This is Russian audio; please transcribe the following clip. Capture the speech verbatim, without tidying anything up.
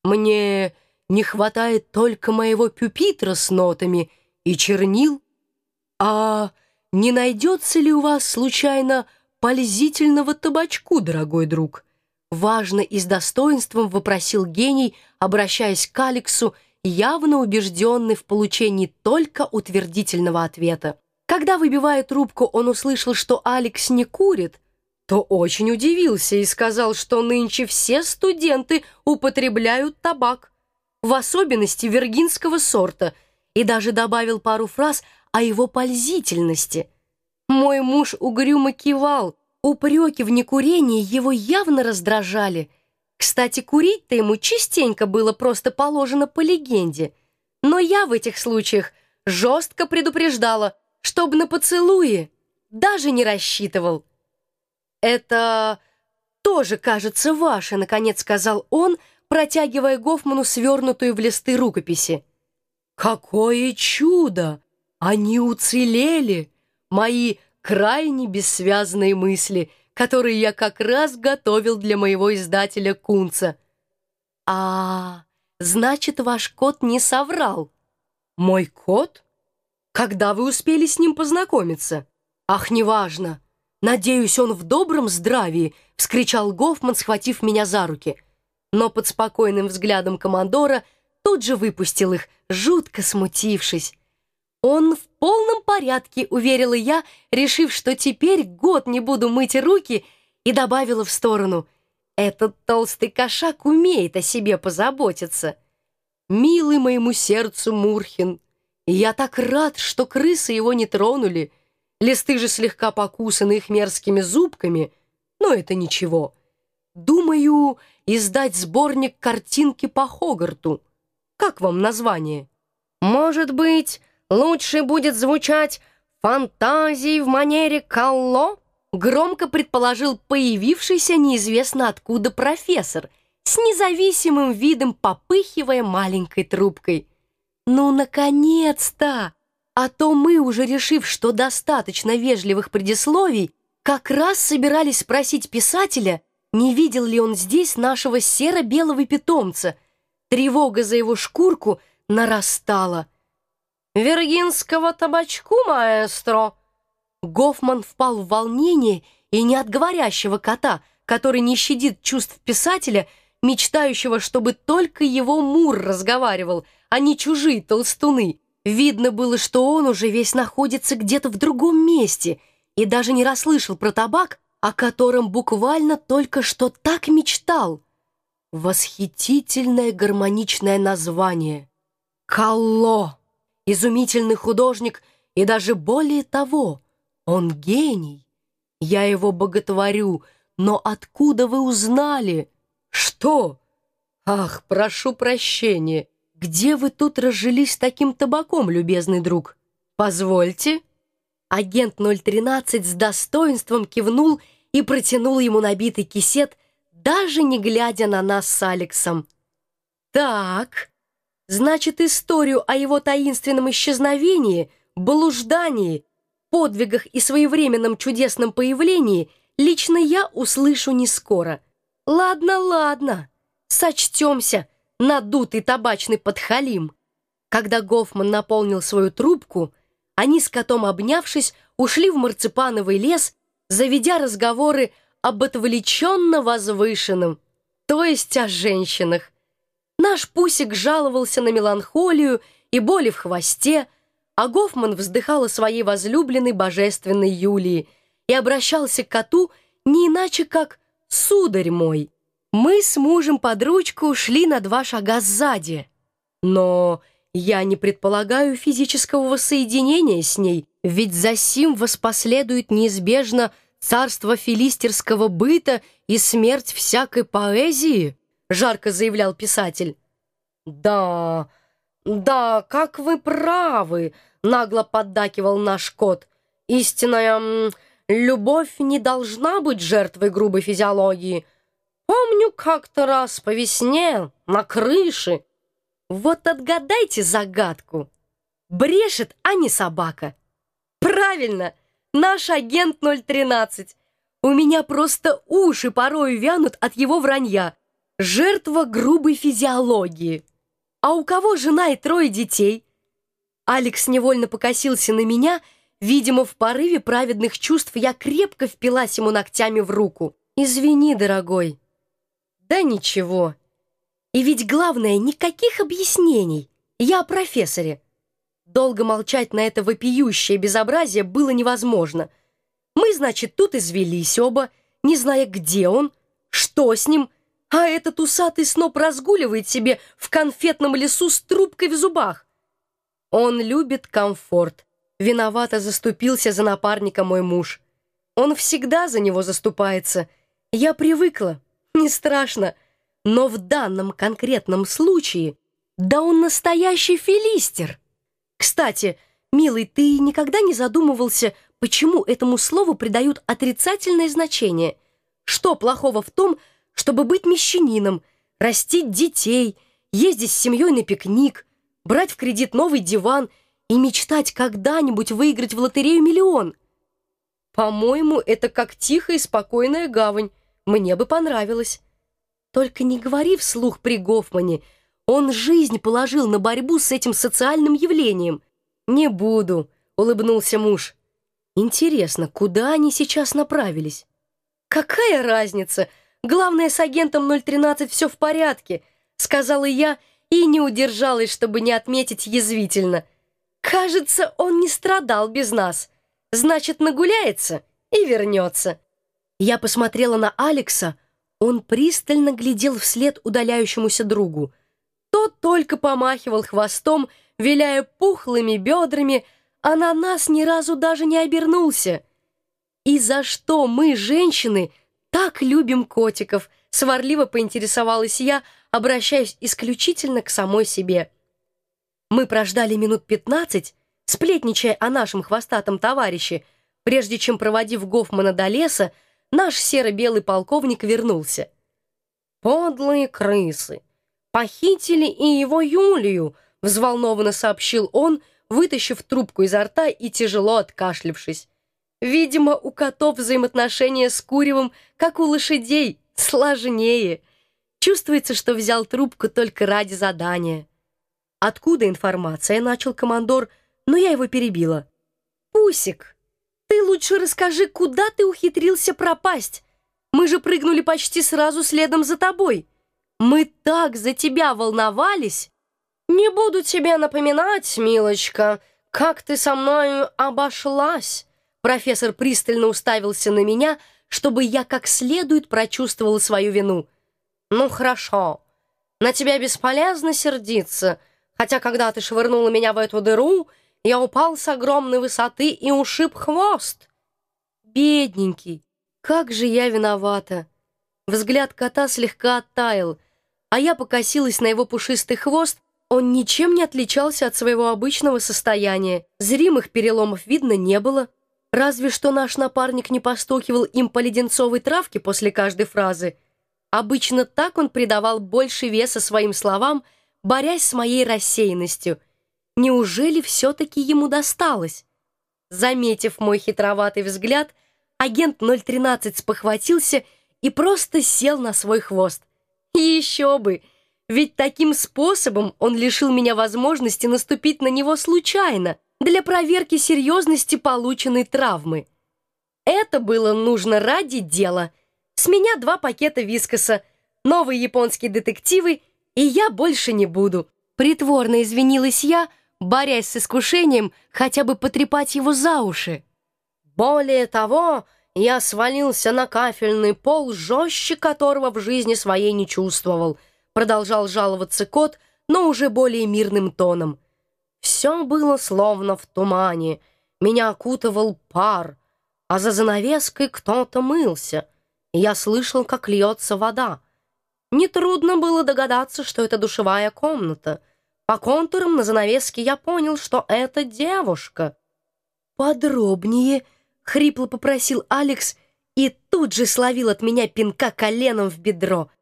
Мне не хватает только моего пюпитра с нотами и чернил. А не найдется ли у вас, случайно, пользительного табачку, дорогой друг?» Важно и с достоинством вопросил гений, обращаясь к Алексу, явно убежденный в получении только утвердительного ответа. Когда, выбивая трубку, он услышал, что Алекс не курит, то очень удивился и сказал, что нынче все студенты употребляют табак, в особенности виргинского сорта, и даже добавил пару фраз о его пользительности. Мой муж угрюмо кивал, упреки в некурении его явно раздражали. Кстати, курить-то ему частенько было просто положено по легенде, но я в этих случаях жестко предупреждала, чтобы на поцелуи даже не рассчитывал. «Это тоже, кажется, ваше», — наконец сказал он, протягивая Гофману свернутую в листы рукописи. «Какое чудо! Они уцелели! Мои крайне бессвязные мысли, которые я как раз готовил для моего издателя Кунца». «А, значит, ваш кот не соврал?» «Мой кот? Когда вы успели с ним познакомиться?» «Ах, неважно! Надеюсь, он в добром здравии!» — вскричал Гофман, схватив меня за руки. Но под спокойным взглядом командора тут же выпустил их, жутко смутившись. «Он в полном порядке», — уверила я, решив, что теперь год не буду мыть руки, и добавила в сторону: «Этот толстый кошак умеет о себе позаботиться». «Милый моему сердцу Мурхен, я так рад, что крысы его не тронули. Листы же слегка покусаны их мерзкими зубками, но это ничего. Думаю, издать сборник картинки по Хогарту. Как вам название?» «Может быть, лучше будет звучать «фантазии в манере Калло», громко предположил появившийся неизвестно откуда профессор, с независимым видом попыхивая маленькой трубкой. «Ну, наконец-то! А то мы, уже решив, что достаточно вежливых предисловий, как раз собирались спросить писателя, не видел ли он здесь нашего серо-белого питомца. Тревога за его шкурку нарастала. «Виргинского табачку, маэстро!» Гофман впал в волнение, и не от говорящего кота, который не щадит чувств писателя, мечтающего, чтобы только его Мур разговаривал, а не чужие толстуны. Видно было, что он уже весь находится где-то в другом месте и даже не расслышал про табак, о котором буквально только что так мечтал. Восхитительное гармоничное название. Калло. Изумительный художник, и даже более того, он гений. Я его боготворю, но откуда вы узнали? Что? Ах, прошу прощения. Где вы тут разжились таким табаком, любезный друг? Позвольте. Агент ноль тринадцать с достоинством кивнул и протянул ему набитый кисет, даже не глядя на нас с Алексом. Так, значит, историю о его таинственном исчезновении, блуждании, подвигах и своевременном чудесном появлении лично я услышу не скоро. Ладно, ладно, сочтемся, надутый табачный подхалим. Когда Гофман наполнил свою трубку, они с котом, обнявшись, ушли в марципановый лес, заведя разговоры об отвлеченно возвышенном, то есть о женщинах. Наш Пусик жаловался на меланхолию и боли в хвосте, а Гофман вздыхал о своей возлюбленной божественной Юлии и обращался к коту не иначе, как «сударь мой». Мы с мужем под ручку ушли на два шага сзади. Но я не предполагаю физического воссоединения с ней, ведь за сим воспоследует неизбежно царство филистерского быта и смерть всякой поэзии, жарко заявлял писатель. Да, да, как вы правы, нагло поддакивал наш кот. Истинная м, любовь не должна быть жертвой грубой физиологии. Помню, как-то раз по весне на крыше. Вот отгадайте загадку. Брешет, а не собака. Правильно, наш агент ноль тринадцать. У меня просто уши порою вянут от его вранья. жертва грубой физиологии. А у кого жена и трое детей? Алекс невольно покосился на меня. Видимо, в порыве праведных чувств я крепко впилась ему ногтями в руку. «Извини, дорогой». «Да ничего. И ведь главное, никаких объяснений. Я о профессоре». Долго молчать на это вопиющее безобразие было невозможно. Мы, значит, тут извелись оба, не зная, где он, что с ним, а этот усатый сноп разгуливает себе в конфетном лесу с трубкой в зубах. Он любит комфорт. Виновато заступился за напарника мой муж. Он всегда за него заступается. Я привыкла, не страшно. Но в данном конкретном случае, да он настоящий филистер. Кстати, милый, ты никогда не задумывался, почему этому слову придают отрицательное значение? Что плохого в том, чтобы быть мещанином, растить детей, ездить с семьей на пикник, брать в кредит новый диван и мечтать когда-нибудь выиграть в лотерею миллион? По-моему, это как тихая и спокойная гавань. Мне бы понравилось. Только не говори вслух при Гофмане. Он жизнь положил на борьбу с этим социальным явлением. «Не буду», — улыбнулся муж. «Интересно, куда они сейчас направились?» «Какая разница? Главное, с агентом ноль тринадцать все в порядке», — сказала я и не удержалась, чтобы не отметить язвительно. «Кажется, он не страдал без нас. Значит, нагуляется и вернется». Я посмотрела на Алекса. Он пристально глядел вслед удаляющемуся другу. Тот только помахивал хвостом, виляя пухлыми бедрами, а на нас ни разу даже не обернулся. «И за что мы, женщины, так любим котиков?» — сварливо поинтересовалась я, обращаясь исключительно к самой себе. Мы прождали минут пятнадцать, сплетничая о нашем хвостатом товарище. Прежде чем, проводив Гофмана до леса, наш серо-белый полковник вернулся. «Подлые крысы! Похитили и его Юлию!» — взволнованно сообщил он, вытащив трубку изо рта и тяжело откашлявшись. Видимо, у котов взаимоотношения с куревом, как у лошадей, сложнее. Чувствуется, что взял трубку только ради задания. «Откуда информация?» — начал командор, но я его перебила. «Пусик, ты лучше расскажи, куда ты ухитрился пропасть? Мы же прыгнули почти сразу следом за тобой. Мы так за тебя волновались!» «Не буду тебе напоминать, милочка, как ты со мною обошлась!» Профессор пристально уставился на меня, чтобы я как следует прочувствовала свою вину. «Ну, хорошо. На тебя бесполезно сердиться, хотя когда ты швырнула меня в эту дыру, я упал с огромной высоты и ушиб хвост». «Бедненький, как же я виновата!» Взгляд кота слегка оттаял, а я покосилась на его пушистый хвост. Он ничем не отличался от своего обычного состояния. Зримых переломов видно не было. Разве что наш напарник не постукивал им по леденцовой травке после каждой фразы. Обычно так он придавал больше веса своим словам, борясь с моей рассеянностью. Неужели все-таки ему досталось? Заметив мой хитроватый взгляд, агент ноль тринадцать спохватился и просто сел на свой хвост. И еще бы! Ведь таким способом он лишил меня возможности наступить на него случайно, для проверки серьезности полученной травмы. Это было нужно ради дела. С меня два пакета вискоса, новые японские детективы, и я больше не буду. Притворно извинилась я, борясь с искушением хотя бы потрепать его за уши. Более того, я свалился на кафельный пол, жестче которого в жизни своей не чувствовал, продолжал жаловаться кот, но уже более мирным тоном. Все было словно в тумане, меня окутывал пар, а за занавеской кто-то мылся, и я слышал, как льется вода. Нетрудно было догадаться, что это душевая комната. По контурам на занавеске я понял, что это девушка. «Подробнее», — хрипло попросил Алекс и тут же словил от меня пинка коленом в бедро.